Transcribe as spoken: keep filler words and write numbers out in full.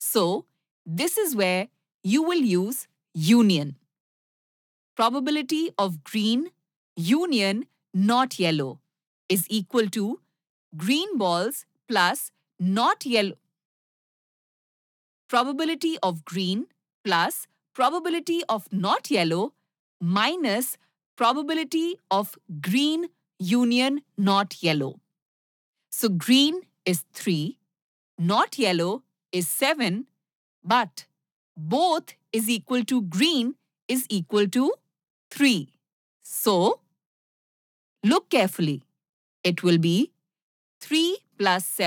So, this is where you will use union. Probability of green union not yellow is equal to green balls plus not yellow. Probability of green plus probability of not yellow minus probability of green union not yellow. So green is three, not yellow is seven, but both is equal to green is equal to three. So look carefully. It will be three plus seven.